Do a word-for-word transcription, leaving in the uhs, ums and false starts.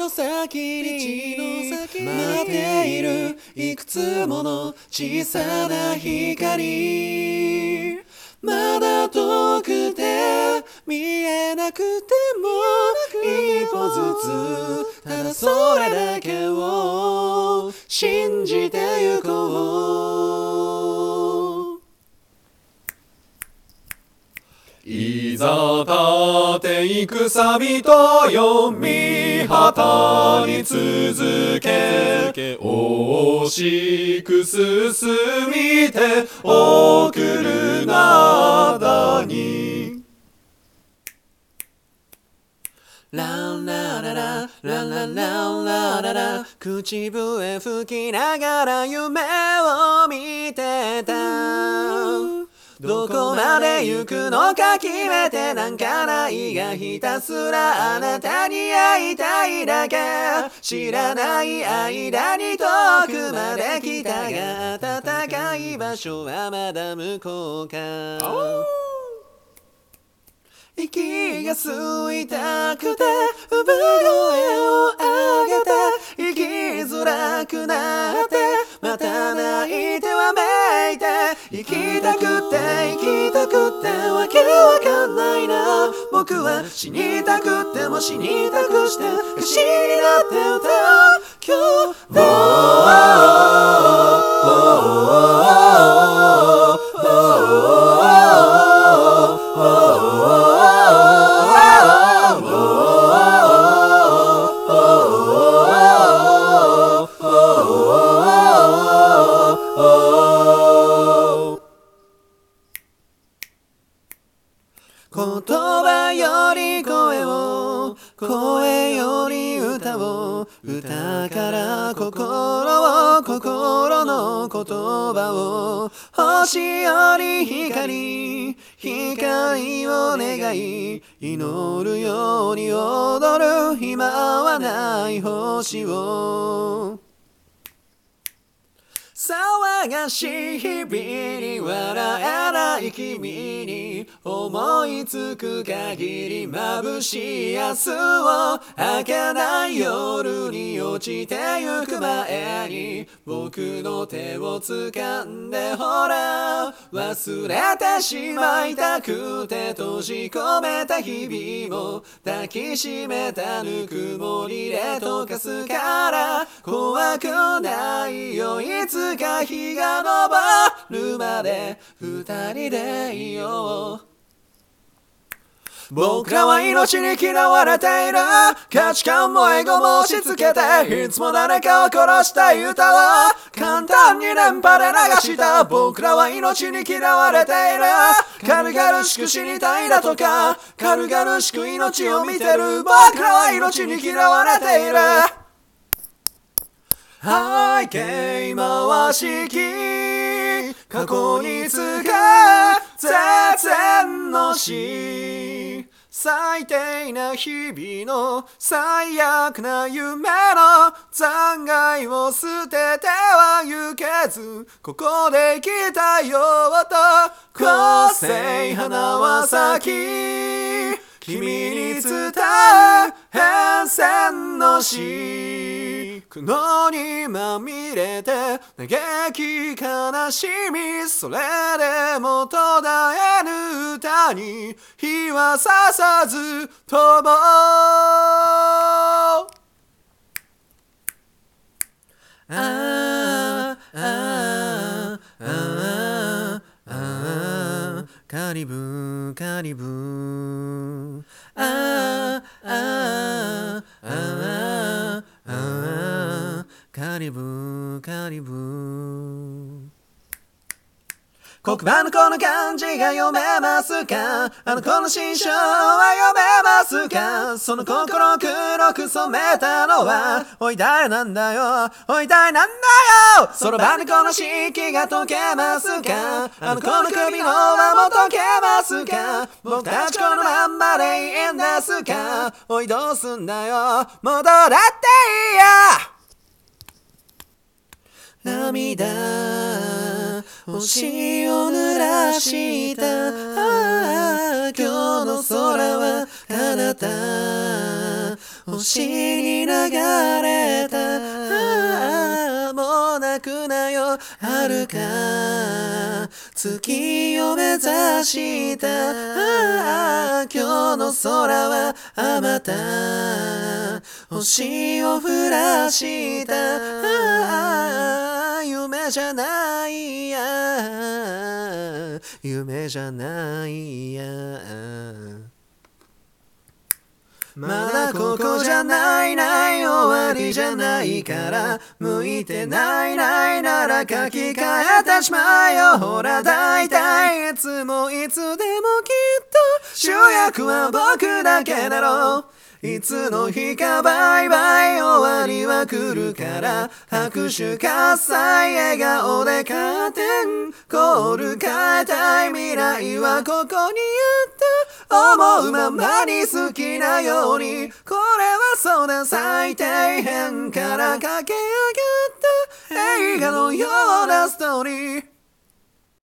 の先に待っているいくつもの小さな光、まだ遠くて見えなくても一歩ずつただそれだけを信じてゆこう。いざ立ていくさびとよ見旗に続け惜しく進みて送る灘にランラララランランランラララ口笛吹きながら夢を見てた。どこまで行くのか決めてなんかないがひたすらあなたに会いたいだけ。知らない間に遠くまで来たが暖かい場所はまだ向こうか。息が吸いたくて産声を上げて生きづらくなってまた泣いてわめいて生きたくて生きたくてわけわかんないな。僕は死にたくても死にたくして歌詞になって歌う今日言葉より声を声より歌を歌から心を心の言葉を星より光光を願い祈るように踊る暇はない星を騒がしい日々に笑えない君に思いつく限り眩しい明日を明けない夜に落ちてゆく前に僕の手を掴んでほら忘れてしまいたくて閉じ込めた日々も抱きしめたぬくもりで溶かすから怖くないよいつか日が昇るまで二人でいよう。僕らは命に嫌われている価値観もエゴも押し付けていつも誰かを殺したい歌は簡単に電波で流した。僕らは命に嫌われている軽々しく死にたいだとか軽々しく命を見てる僕らは命に嫌われている。背景回し機過去に使う絶縁の死最低な日々の最悪な夢の残骸を捨てては行けずここで来たよと個性花は咲き君に伝う変遷の詩苦悩にまみれて嘆き悲しみそれでも途絶えぬ歌に日はささず飛ぼう。ああああああカリブカリブあああああカリブカリブ黒板のこの漢字が読めますかあの子の心象は読めますかその心を黒く染めたのはおい誰なんだよおい誰なんだよその場にこの四季が解けますかあの子の首の輪も解けますか僕たちこのまんまでいいんですかおいどうすんだよもうどうだっていいや涙星を濡らしたああ今日の空は彼方星に流れた。ああもう泣くなよ遥か月を目指した。ああ今日の空はあまた星を降らした。ああ夢じゃないや夢じゃないやまだここじゃないない終わりじゃないから向いてないないなら書き換えてしまえよほら大体いつもいつでもきっと主役は僕だけだろういつの日かバイバイ終わりは来るから拍手喝采笑顔でカーテンコール変えたい未来はここにあった思うままに好きなようにこれはそうだ最底辺から駆け上がった映画のようなストーリー